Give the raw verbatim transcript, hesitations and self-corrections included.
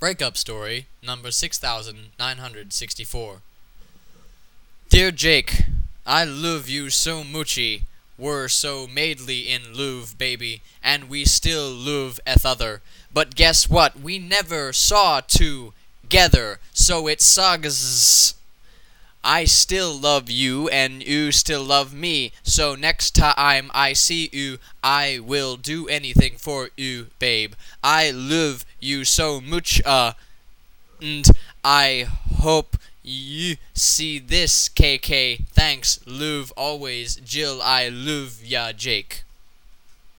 Breakup story number six thousand nine hundred sixty-four. Dear Jake, I love you so muchie. We're so madly in love, baby, and we still love eth other. But guess what? We never saw together, so it sucks. I still love you, and you still love me. So next time I see you, I will do anything for you, babe. I love you so much, uh, and I hope you see this, K K. Thanks, love always, Jill. I love ya, Jake.